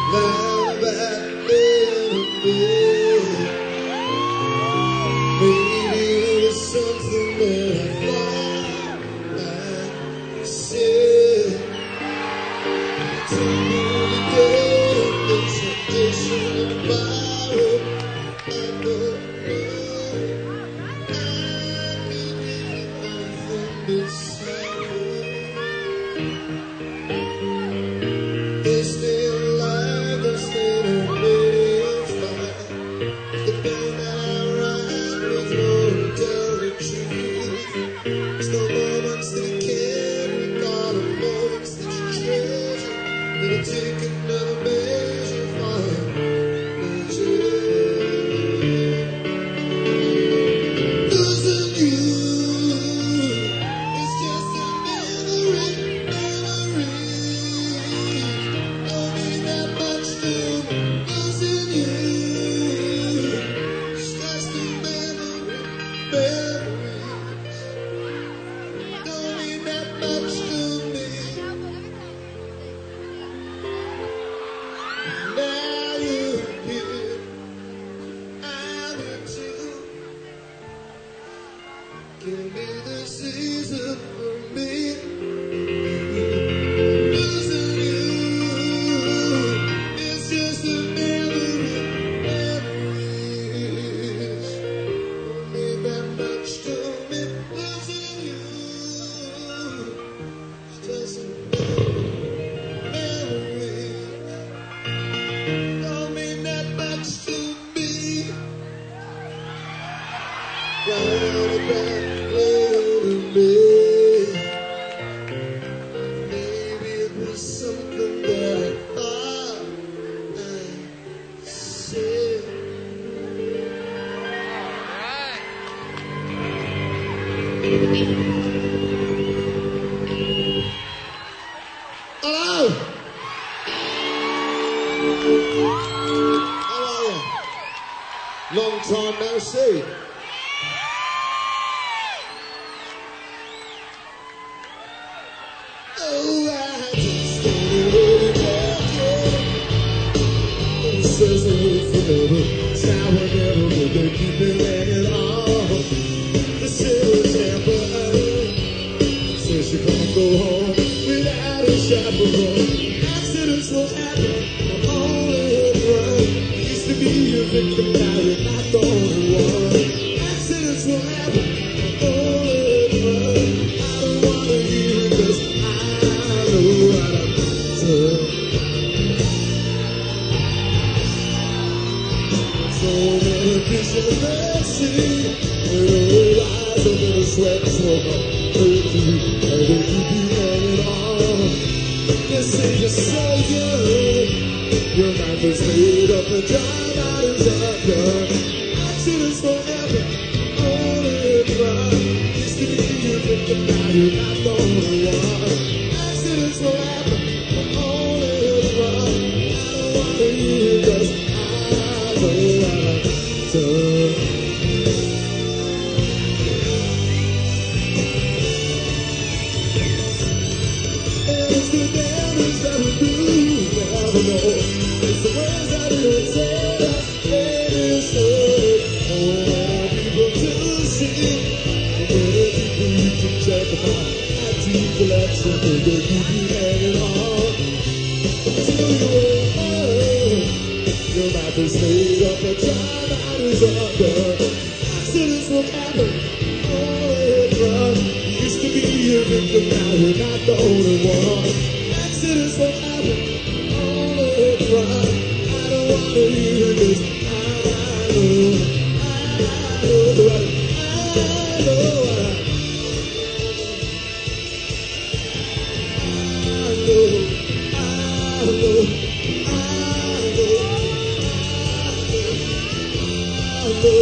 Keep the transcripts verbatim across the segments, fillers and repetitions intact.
Now that little bit, maybe it was something that I thought I said. Take me today, the tradition of borrow. I know I could be nothing but sorrow. They stay alive, they stay alive. The pain that I ride with won't tell the truth. There's no moments that I can't recall, the moments that you treasure. That'll take another measure for your pleasure. Losing you is just a memory, memory. Don't mean that much to me. Losing you is just a memory, memories. Don't mean that much to me. Now you're here, I'm here too. Give me the season for me. Losing you is just a memory, memories. Don't mean that much to me. Losing you is just a memory. Don't mean that much to me. Round about little bit. Maybe it was something that I thought I said. Hello! How are you? Long time no see. Oh, I just started over talking. Says a little forever. Sour never would they keep me hanging on. The silver temper, says she can't go home without a chaperone. Accidents will happen, I'm only one. Used to be a victim, now you're not the only one. Accidents will happen, I'm only one. I don't wanna hear it 'cause I know what I'm doing. So many pieces of mercy, with all eyes over the sweat, smoke up, hurt you, and they keep you hanging on. They say you're so good, your life is made up and drive out is undone. Accidents will happen, only one. Used to be a victim, now you're not the only one. Accidents will happen, only one. I don't wanna hear it 'cause I know what I've done. It's the damage that we do, never know. It's the words that we don't say that made us hurt. I want people to see. The many people you can check about. I do collection, and they keep you hanging on. Till you're old, your life is made up and time out is undone. Accidents will happen, always run. You used to be a victim, now you're not the only one. Accidents will happen, always run. I don't wanna hear this. I know, I know what, I know what, I know, I know, I know, I know,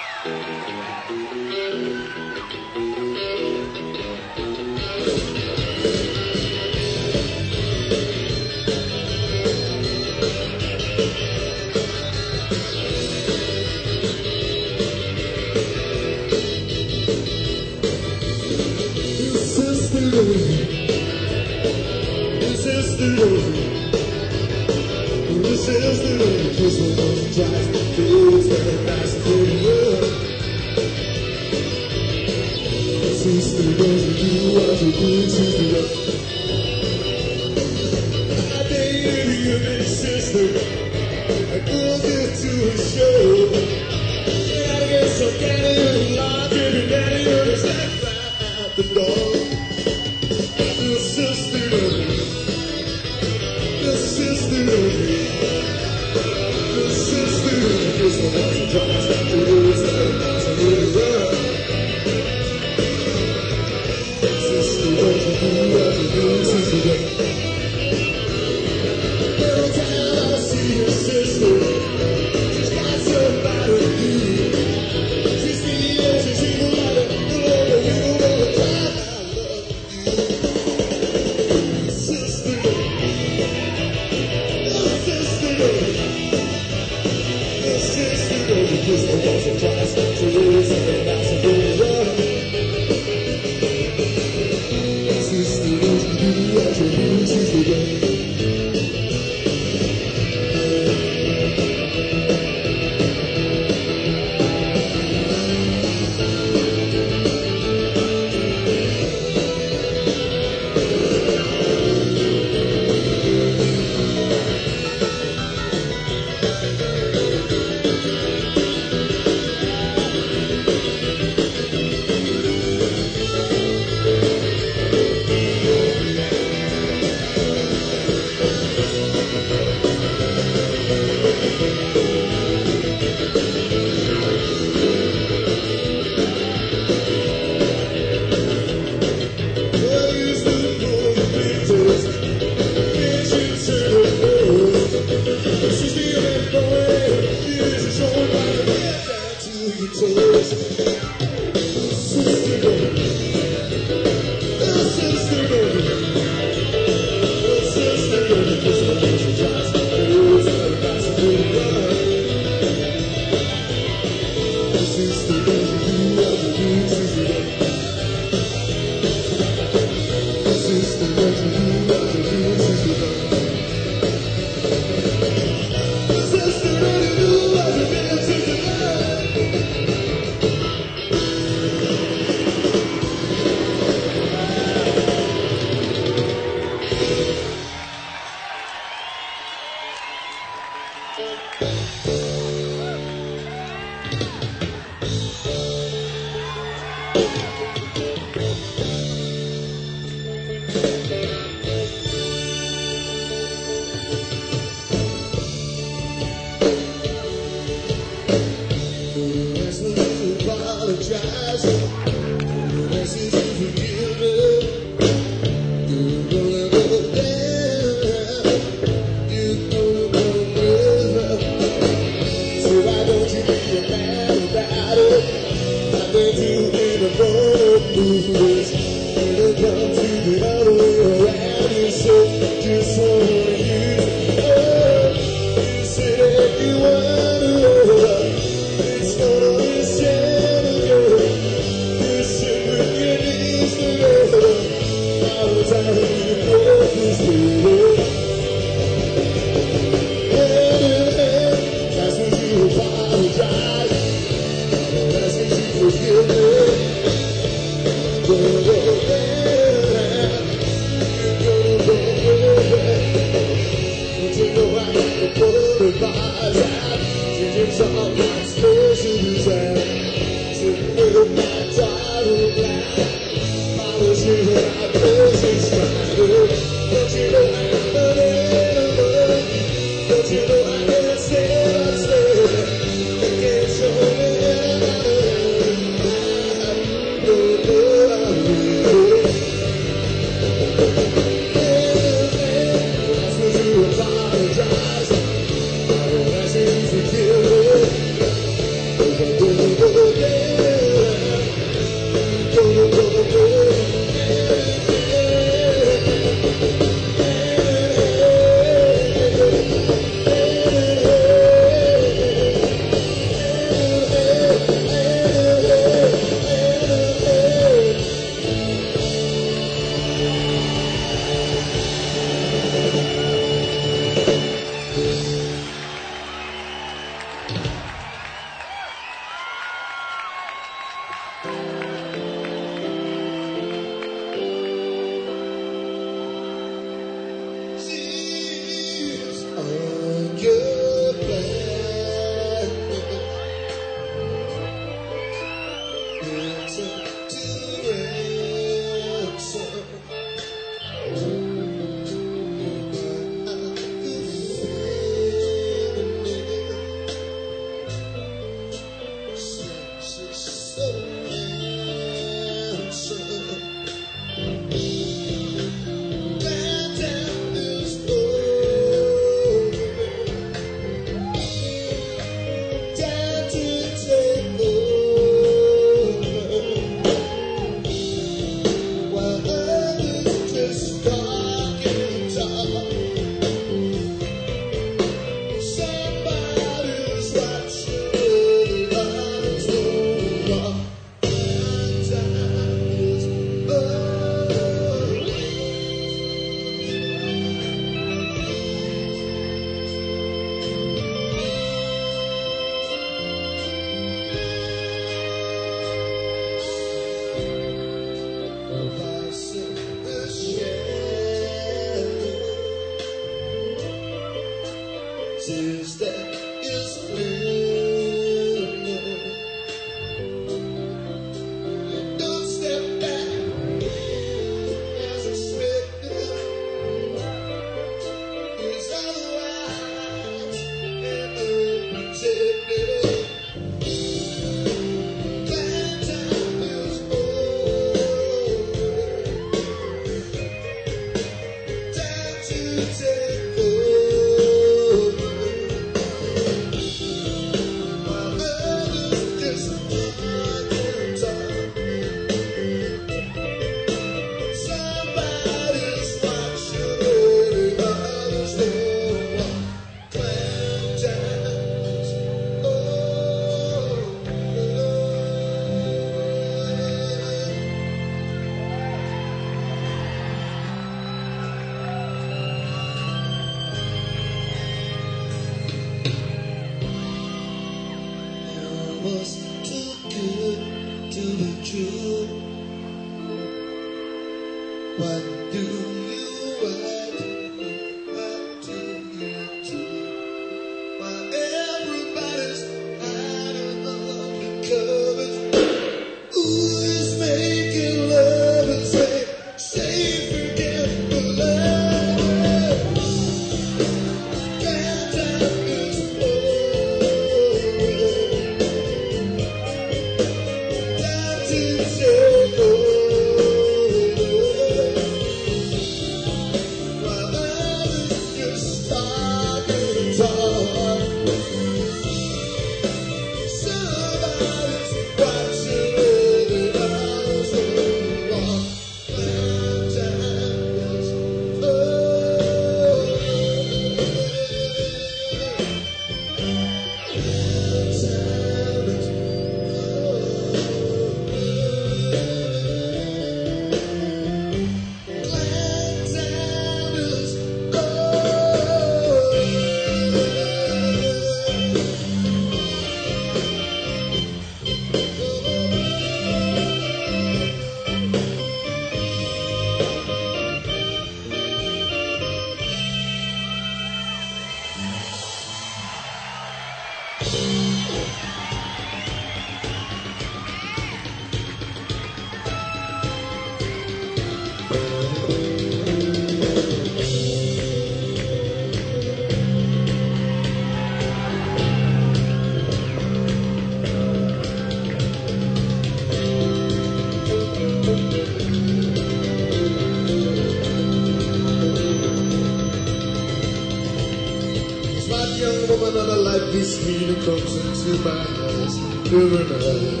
Young woman on a light this mean who comes into my house every night.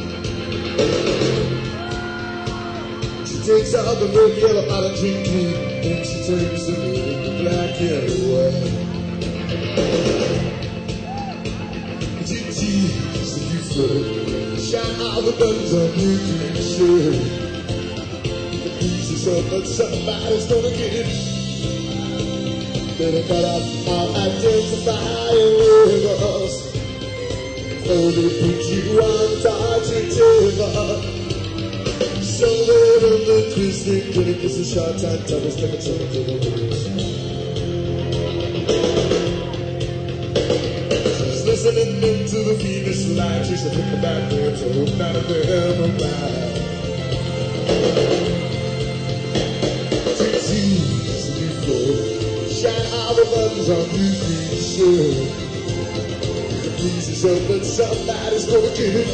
She takes out the red, yellow, out of drinking, and she turns the red, black and white. Gee, so you flirt, shine all the buttons on your green shirt. The piece is up, but somebody's gonna get it. Better cut off all identifying labels. Oh, they put you on target table. Somewhere on the twisted clinic is a short time, Thomas never told you the words. She's listening into the Venus light. She's a pick about them, so none of them arrive. Shine all the buttons on your green shirt. The piece is up, but somebody's gonna get it.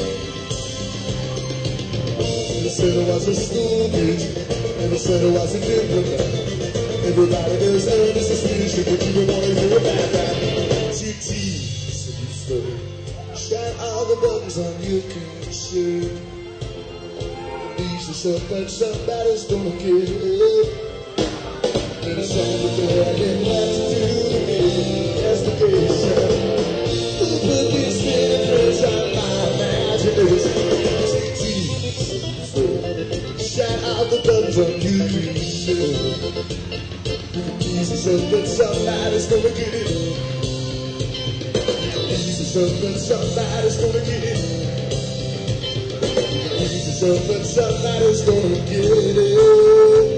They said it was a school bitch, and they said it was a diplomat. Everybody does earn a suspicion, but you don't wanna hear about that. She teased and you flirt. Shine all the buttons on your green shirt. The piece is up, but somebody's gonna get it. And it's on the door, I didn't have to do the investigation. Who put these fingerprints on my imagination? Shine out the buttons on your green shirt. Pieces up, but somebody's gonna get it. Pieces up, but somebody's gonna get it. Pieces up, but somebody's gonna get it.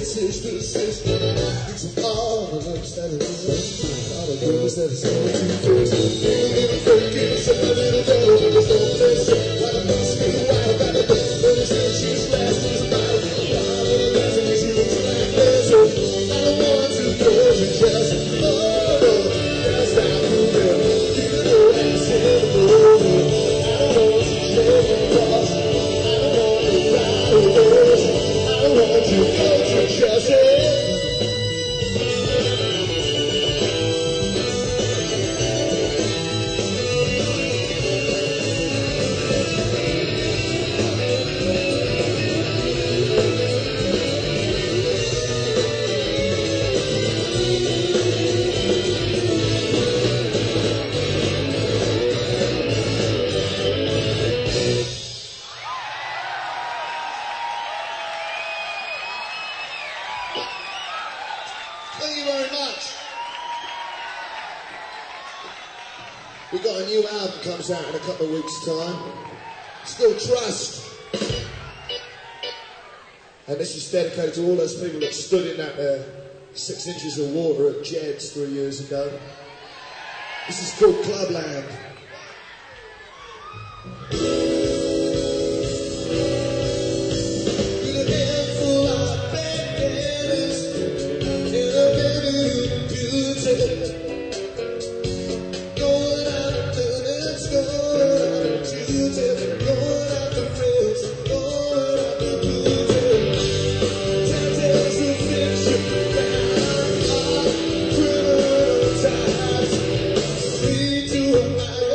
sister, sister. It's all the looks that it is. All the goodness that it's going to fix. Feeling freaking, such a little devil with a soul place. Like a musky wild, got a bit, but it's still she's fast as a bottle. Bottle of dancing, she looks like this. I don't want to go to just, oh, that's how you feel. You know that's in the room. I don't want to shake the cross. I don't want to ride the horse. I don't want to go to just it. Thank you very much. We got a new album comes out in a couple of weeks' time. It's called Trust. And this is dedicated to all those people that stood in that uh, six inches of water at Jed's three years ago. This is called Clubland. Lead to a life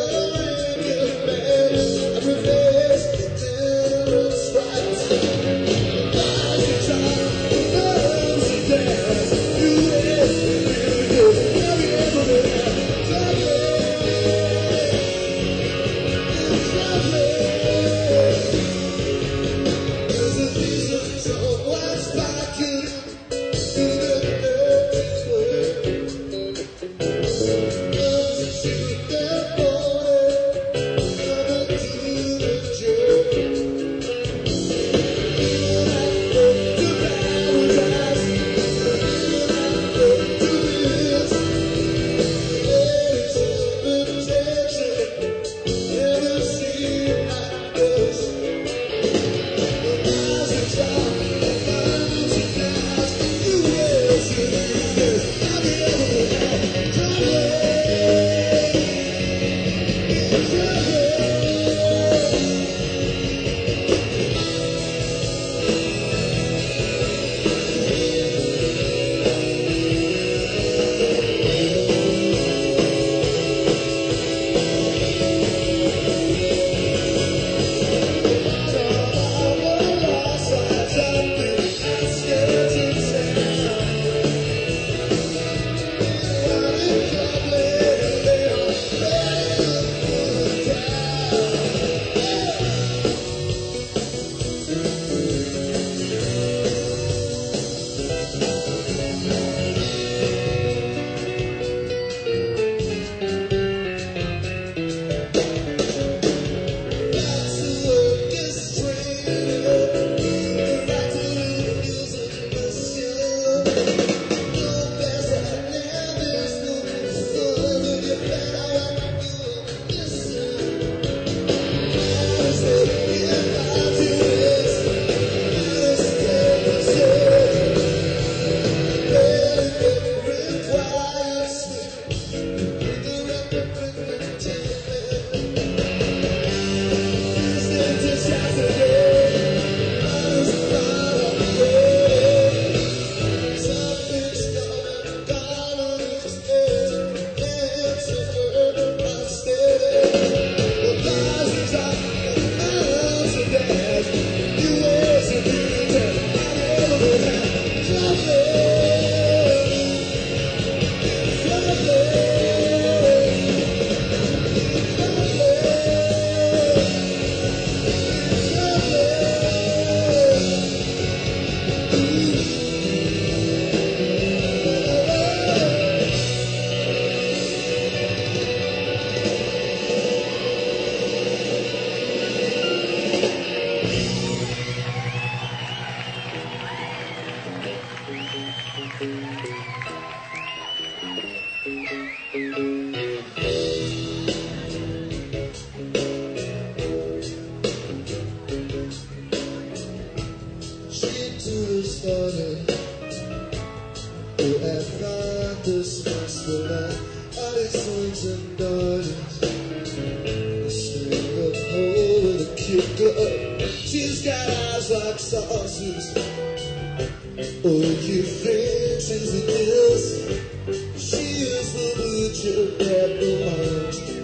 just started. Oh, at night Christmas the light all these sons and daughters. String up home with a kick up. She's got eyes like saucers. Oh, you think she's the kiss? She is the butcher that belongs to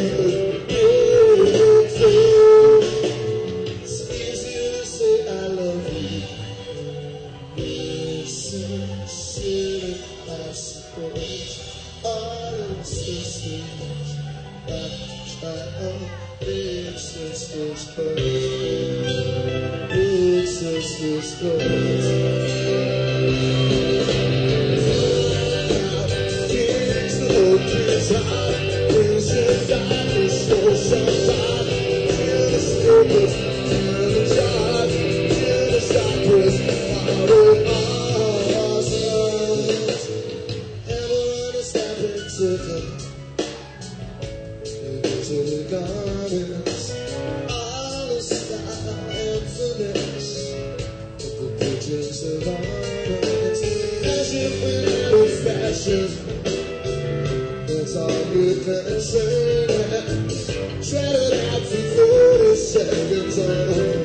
it's easier to say I love you. Sincerely, I suppose. All of sisters like to try on big sisters clothes. Big sisters clothes. Kings the old kids high. Brings your doctor so sometimes. Till the staples, till the job, till the shoppers, all the awesome. Everyone is having to come. To the gardens, all the style and finesse of the pigeons of ornaments, as if we're out of fashion. That's all you can say. Tread it out for forty seconds on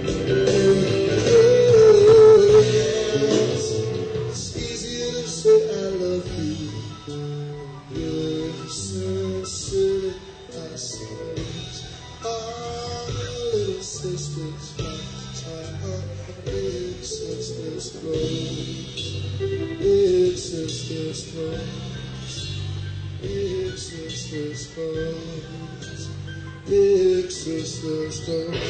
yes. It's easier to say I love you. You're so silly. I suppose all little sisters like to try on big sisters' clothes. Big sisters' clothes. Big sisters' clothes. Big sisters' clothes.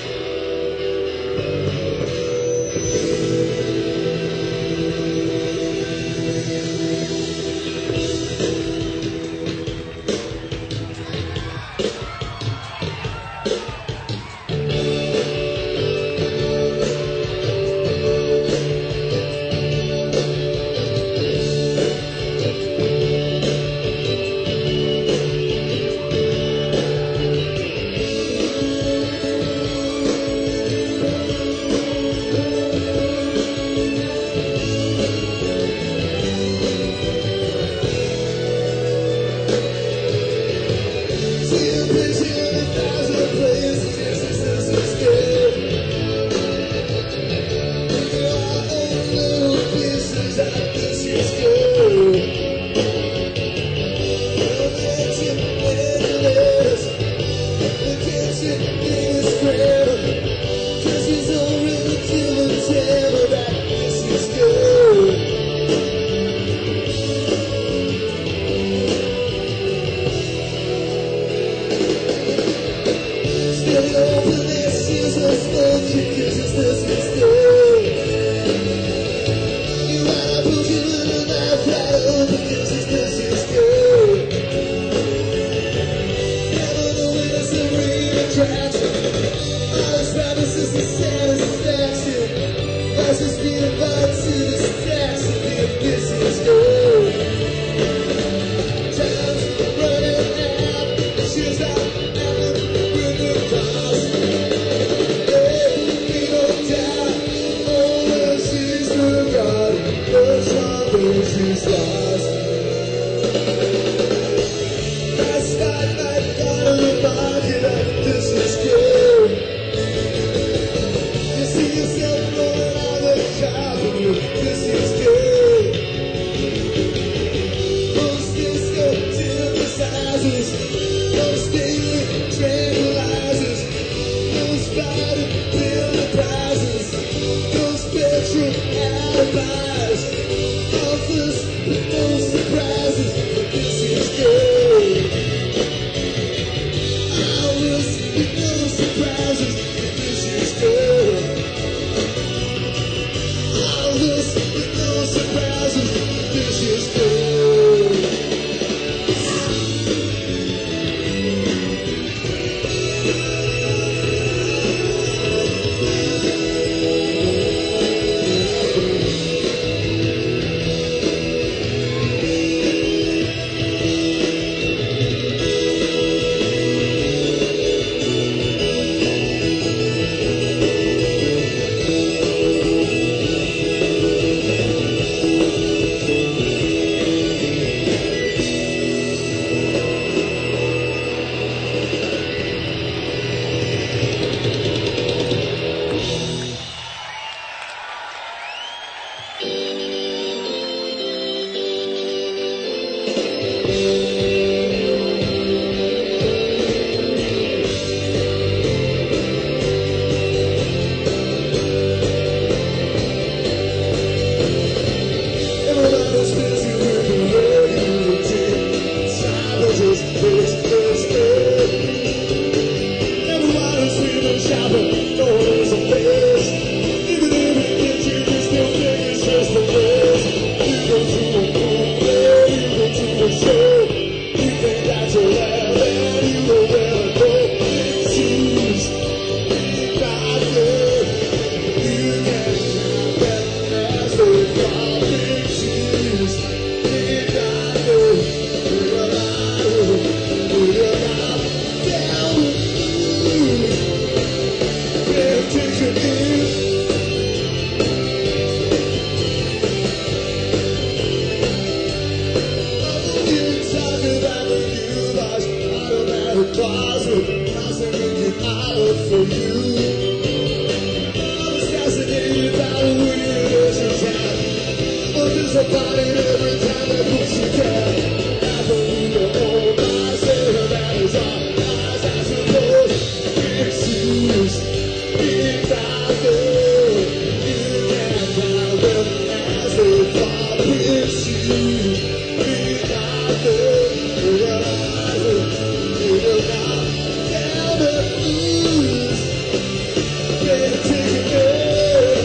lose a body every time they push you down. I believe it all myself, that is all lies, I suppose. Big shoes, big eyes, you can't find them as they fall. Big shoes, big eyes, big eyes, big eyes. Tell me who's been taking it.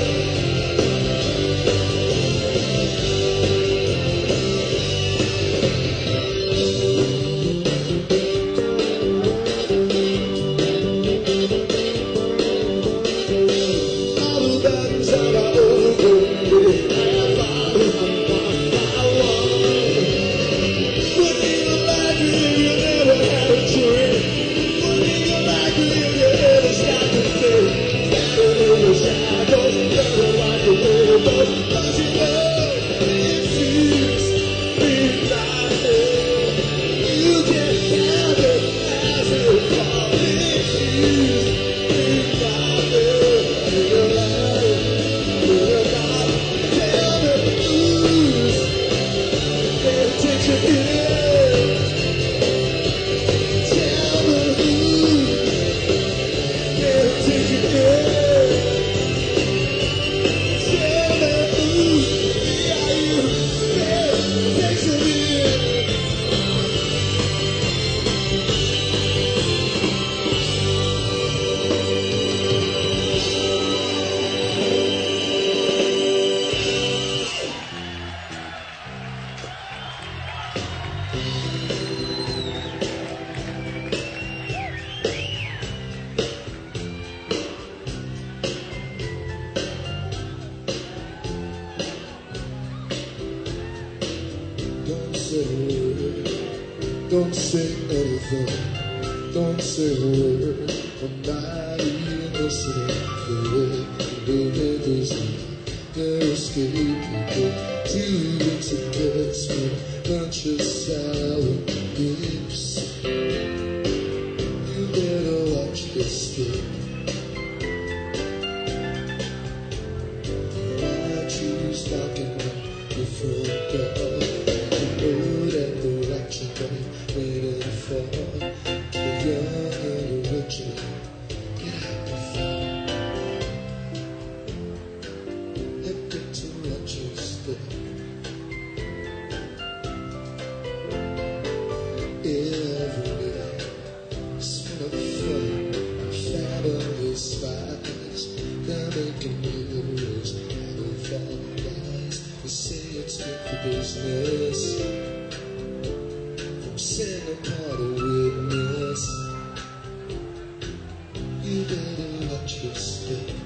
All the buttons that are over me, I follow them one by one. Wouldn't even like it if you never had a drink. Wouldn't even like it if you ever stopped to think. Standing in the shadows, never like the way it goes. Don't you know it seems big like hell. You can't count it as it falls. It seems big like hell. You're lying, you're not. Tell me who's been taking it. Tell me who's been taking it. Tell me who's are you been taking it. Don't say a word, don't say anything, don't say a word. I'm not even listening. The way you do it is you're escaping it. Two weeks against me, bunch of sour grapes. You better watch this thing. I choose knocking on the front door. You know that the watching day waiting for the young and original. Get out the phone and get to watch you stay. Every day, spin up fun, family spies. They're making news, having fun guys. They say it's good for business. From Santa Party witness. You better watch your step.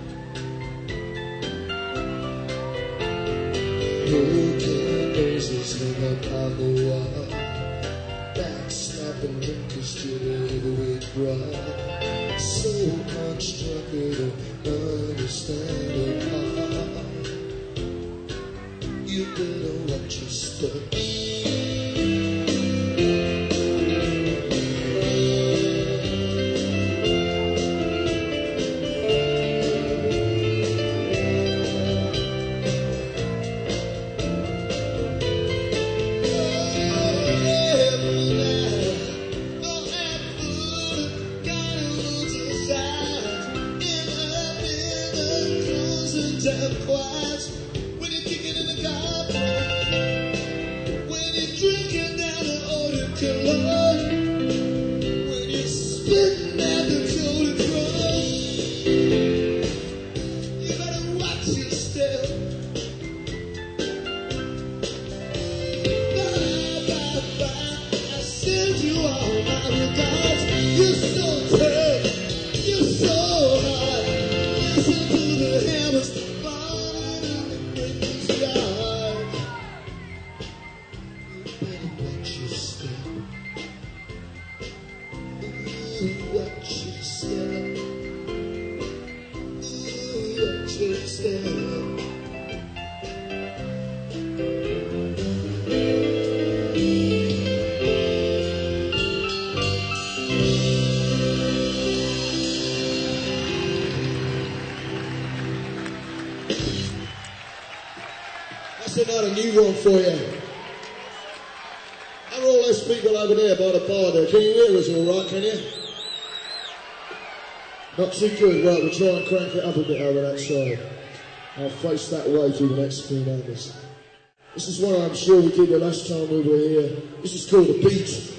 Broken noses hang up on the wall. Backslapping drinkers to the heavyweight brawl. So much drunker than understandable. You better watch your step. When you're kicking in the car, when you're drinking down the eau de cologne, when you're spitting at the Tour de France, you better watch your step. Bye, bye, bye. I send you all my regards. You're so tough, you're so hard. Listen to the hammers. Send out a new one for you. How are all those people over there by the bar there? Can you hear us all right, can you? Not too good. Right, we'll try and crank it up a bit over that side. I'll face that way through the next few numbers. This is one I'm sure we did the last time we were here. This is called The Beat.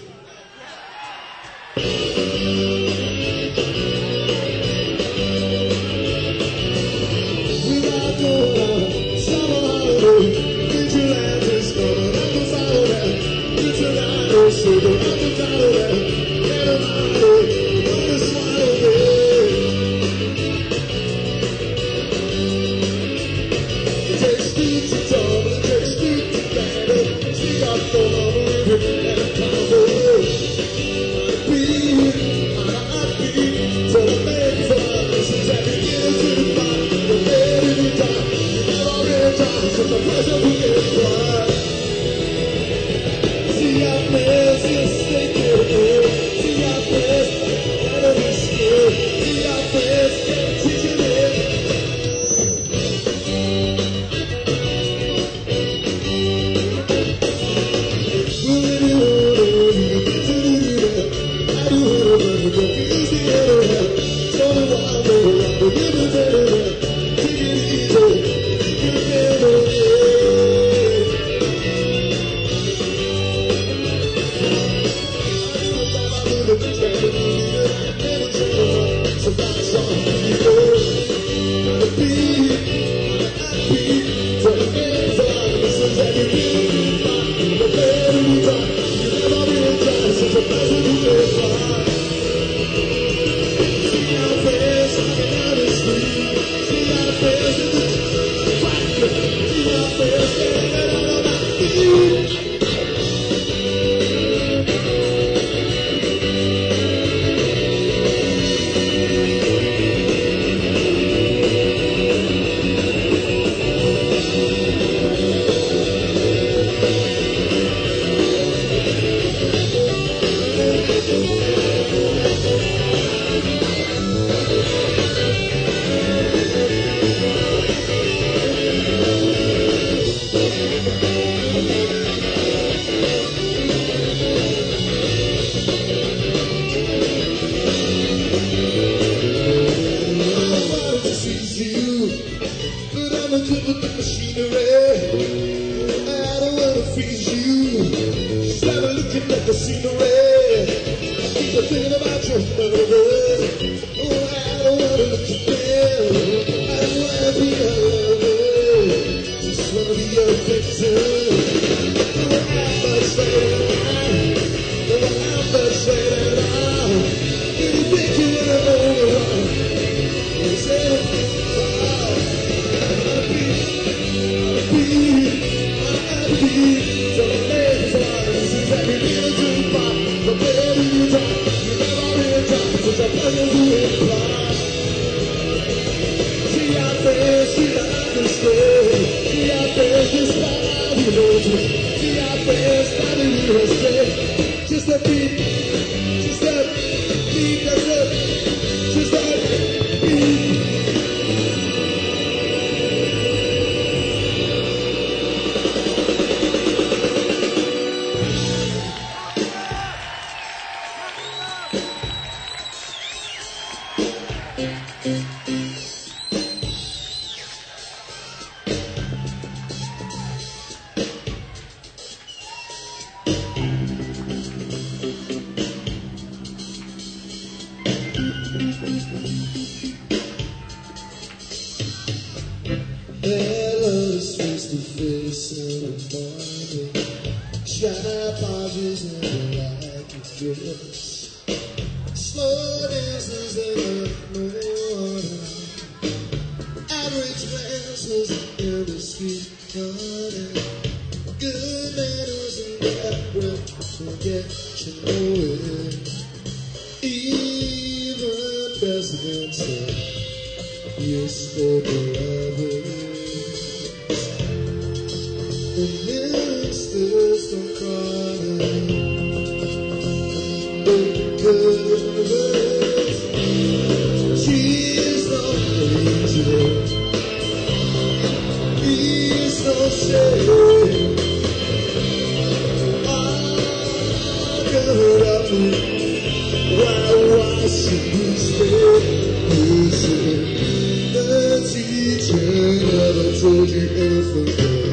She's not crazy. He's no shame. All covered up while washing straight. The teacher never told you anything.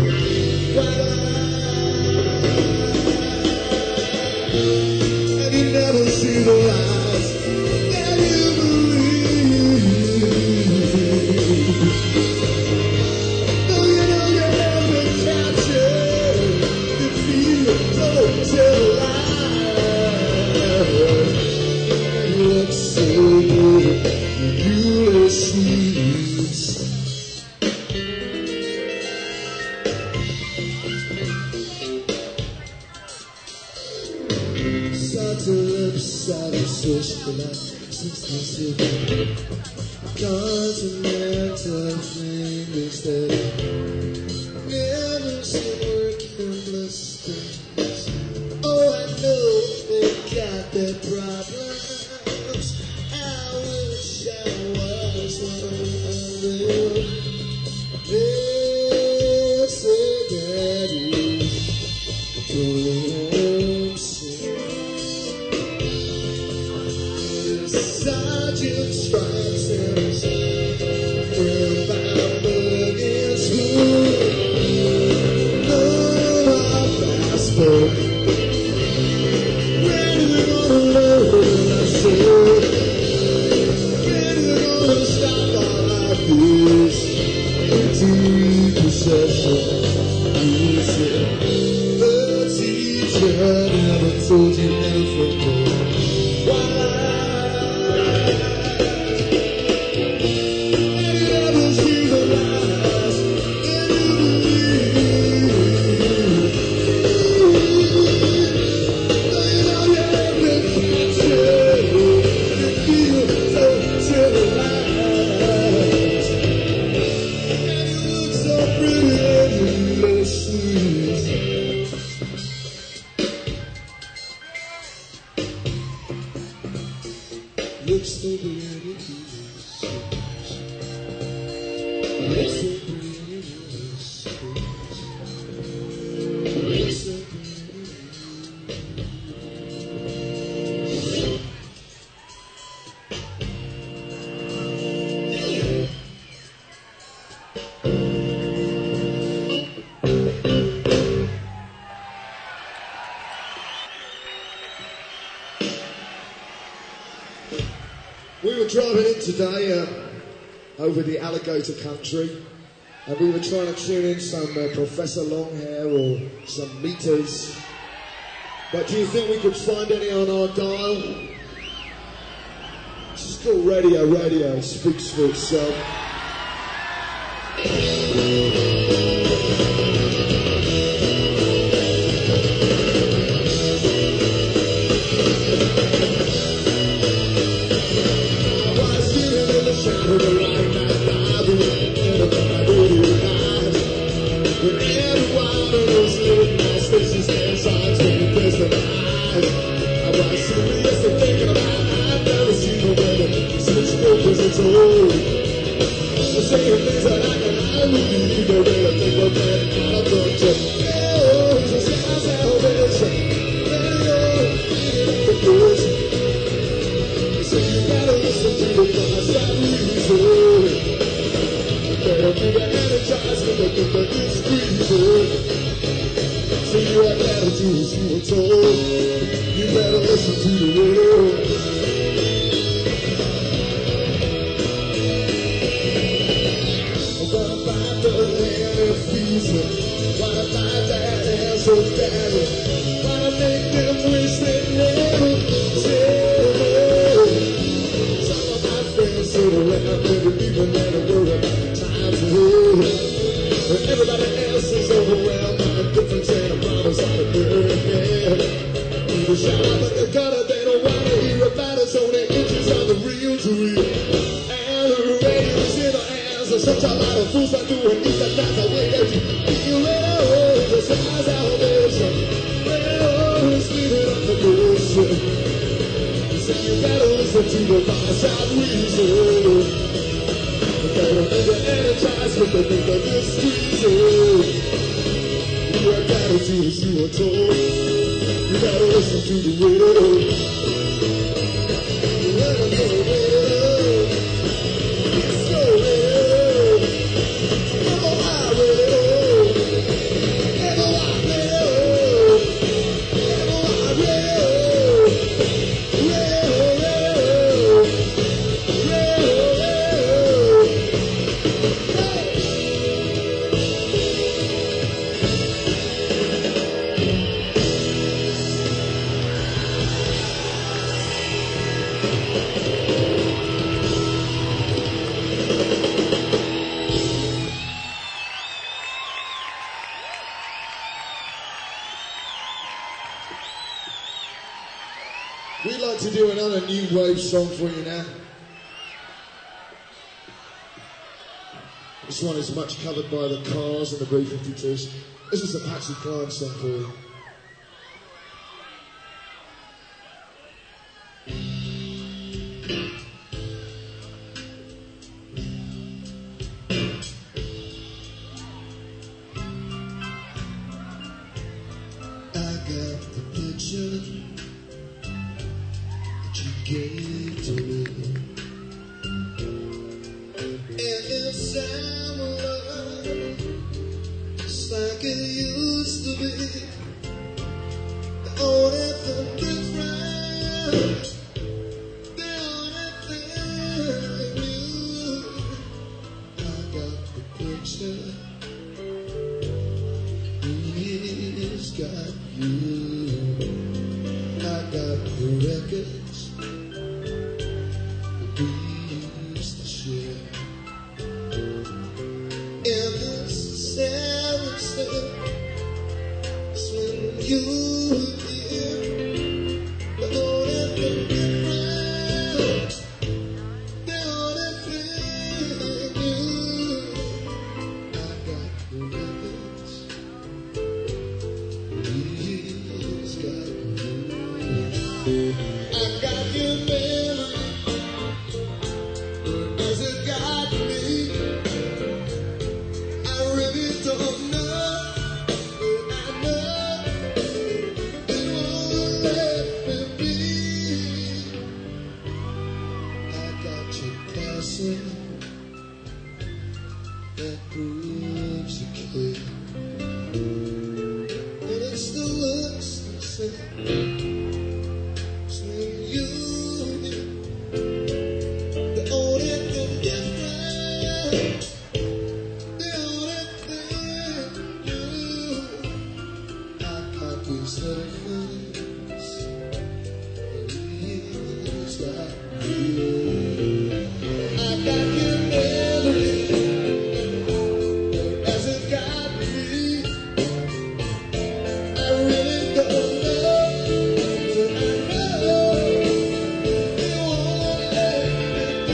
And you never see the lies that you believe. No, you know you haven't captured the fear. Don't tell lies. You look so good, you look sweet. Side lips, side social life, sixty-seven. Continental fingers that never seen working blisters. Oh, I know they got their problems. I wish I was one of them. They say that it's Sergeant stripes and well, I'm against who? No, I'm fast forward. When are we gonna learn? I said, when are we gonna stop all our fears? Empty possession. You said, the teacher never told you anything. Looks so pretty, looks so pretty, looks so pretty. We were driving in today uh, over the alligator country, and we were trying to tune in some uh, Professor Longhair or some meters. But do you think we could find any on our dial? It's just called radio. Radio speaks for itself. It's old. The same things that I can I believe the way I think of it. I'm going to oh, it's a salvation. Radio, feeding up the goods. So you gotta listen to the voice that reason. You better be the energized with the thing that is breathing. So you have gotta do as you were told. You better listen to the radio. Why my dad has so daddy? Why make them wish they never said? Some of my friends sit around every even let a word about the times ahead. But everybody else is overwhelmed by the difference and the promise of the bird. Yeah. The shout out the gutter, they don't want to hear about us on the inches on the real to real. And the radio's in our hands, and such a lot of fools are doing this and that's the way that you feel it. The size salvation, well, it's living up the ocean. So you gotta listen to the fireside reason. You gotta be the energized with the thing of this reason. as you were told. You gotta listen to the radio. Let it go, radio. It's so radio. Never mind radio. Never mind radio. Never mind radio. Radio, radio, radio. We'd like to do another new wave song for you now. This one is much covered by the Cars and the B fifty-twos. This is a Patsy Cline song for you. I got the picture you gave to me, and it sounded just like it used to be. The only thing different, the only thing new. I got the picture, he's got you. I got the records we used to share, and it's sad to say, it's when you were here, the only thing different, the only thing new. I got the records, he's got you. I got your memory. Does it got me? I really don't know, but I know it won't let me be. I got your passing that proves you care, and it still looks the same. It's when you the only thing different, the only thing new. I got these little things, he's got you. I got your memory, as it got me. I really don't know, but I know it won't let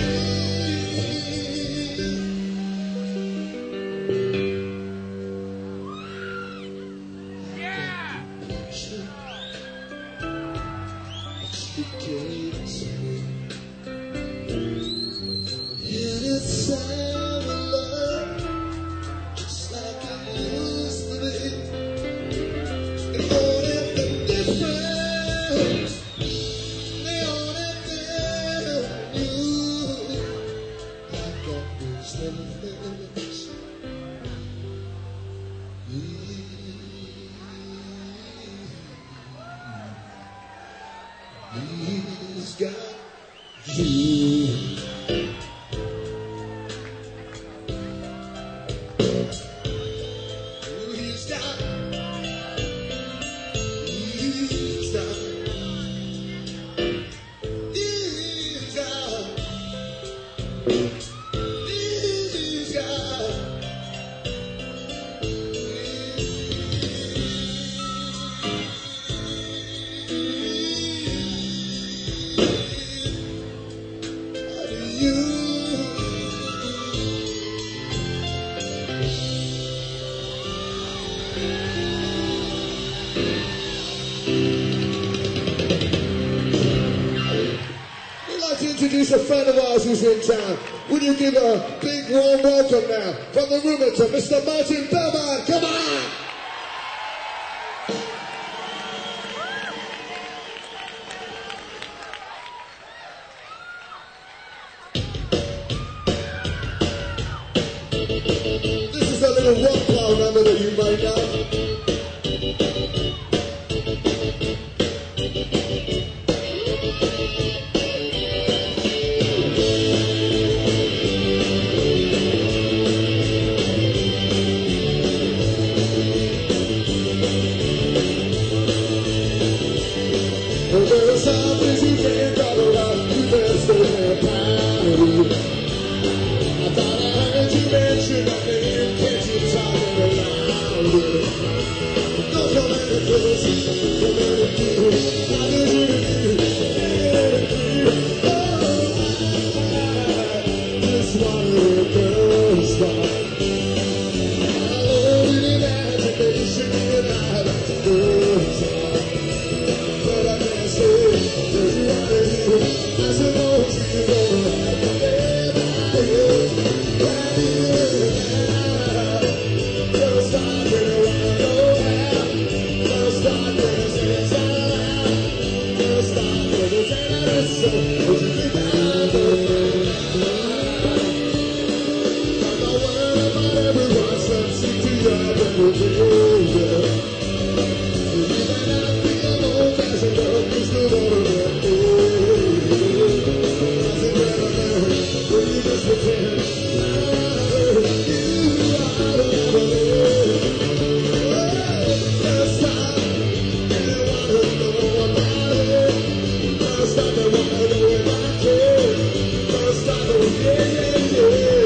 He's got you. He's got, he's got, he's got, he's got. Introduce a friend of ours who's in town. Will you give a big warm welcome now from the Roomer to Mister Martin Bellman? Come on! a one pound number that you might know. Well, there are some things you can't talk about, you better stay there, party. I thought I heard you mention my name, can't you talk it aloud? Don't come any closer, come any deeper. I need you to be oh, I just wanted a girl's spot. I love it in agitation, and I like to go inside. But I can't say, cause you want it here. I suppose you're gonna have to live out here. Right here now. Just start when I wanna go out. Just start when I say it's all out. Just start when I say that it's so. Cause you think I'm the I'm not worried about everyone. Some seem to your better behavior. You might not be an old-fashioned love, you still wanna know. Nothing better than when you just pretend. I don't wanna hurt you, I don't wanna live. Just stop, and I wanna know about it. Just stop and wanna know if I care. Just stop and yeah, yeah, yeah.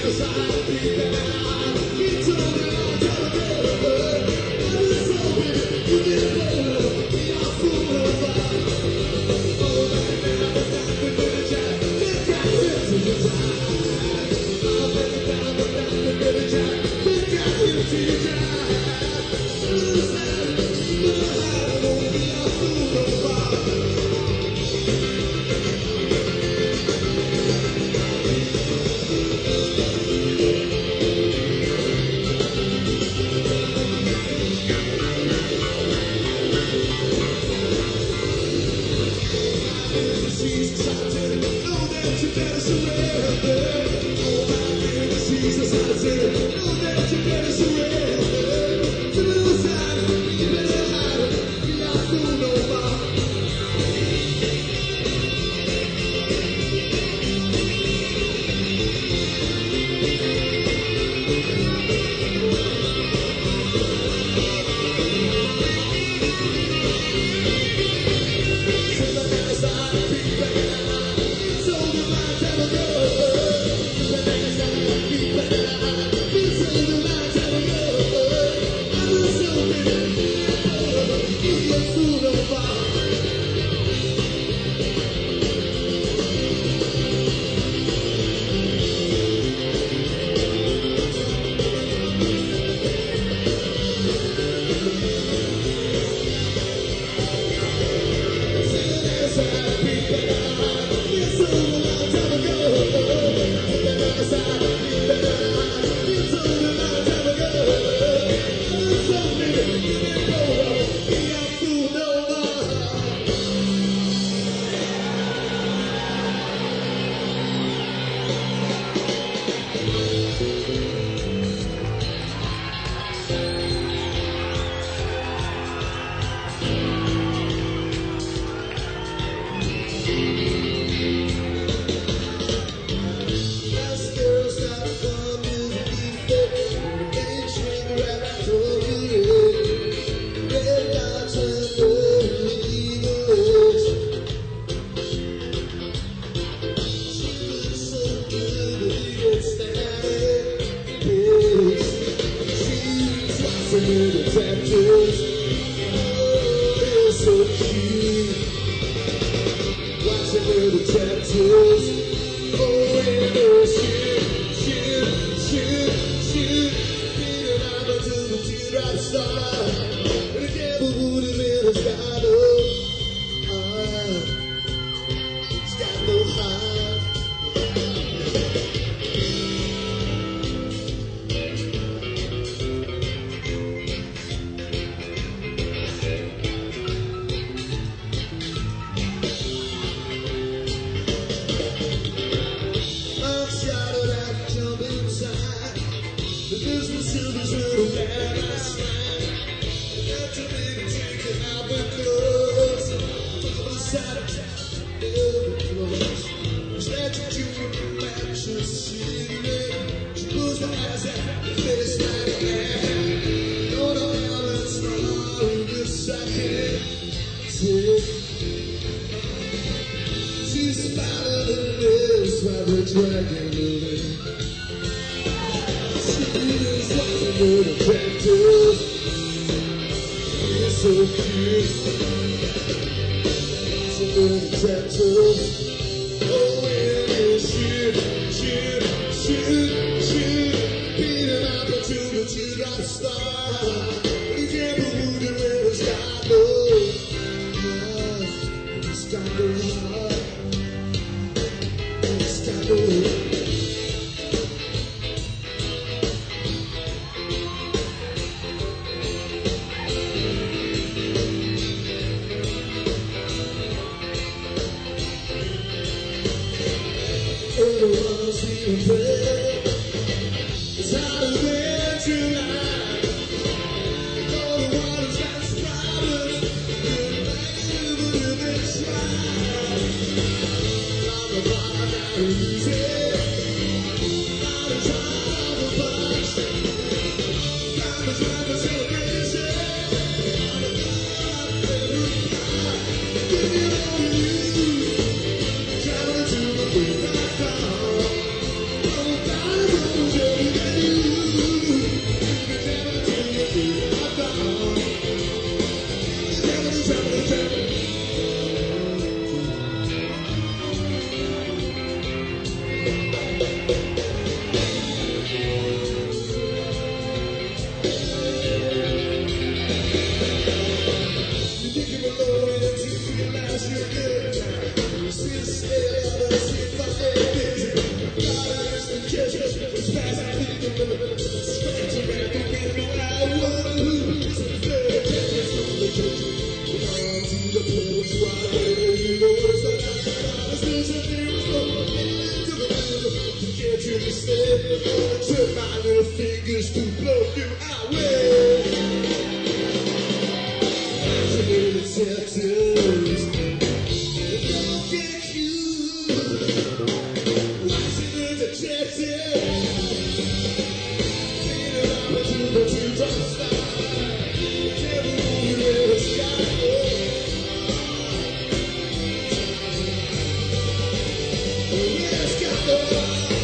Traveling to the Turn my little fingers to blow you away. So little tattoos, don't get cute. Watching the tattoos, thinking about what you but you don't stop. Never move in the sky. Let's go.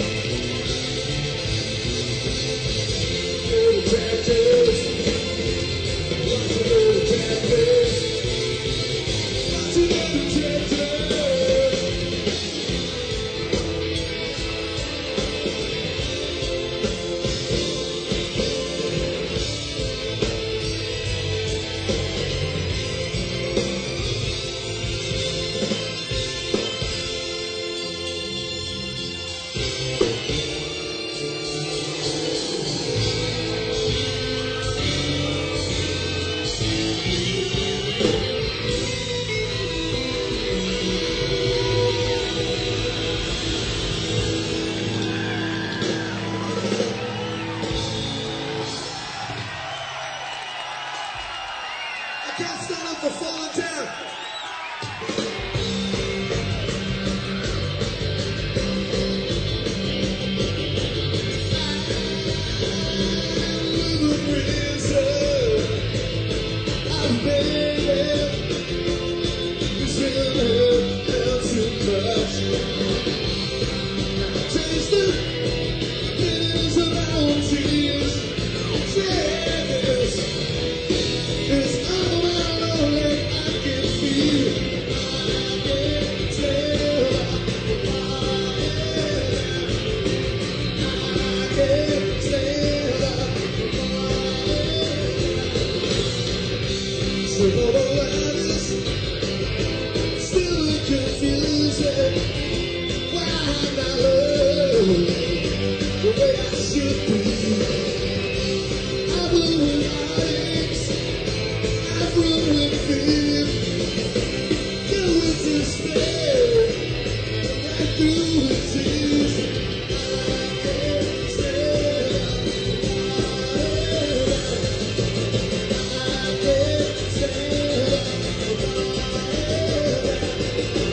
I can't stand up for falling down.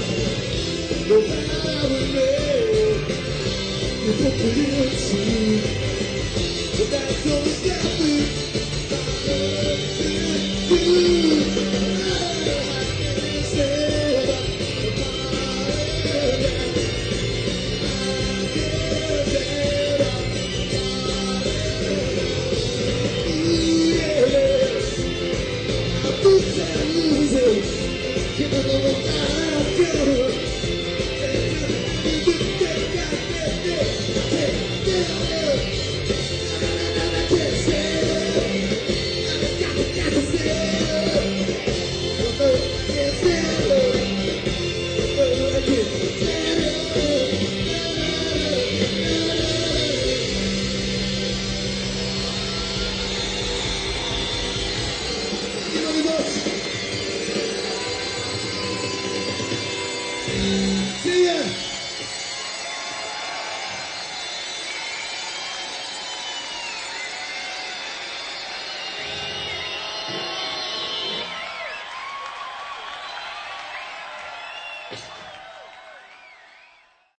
No matter what, you put me in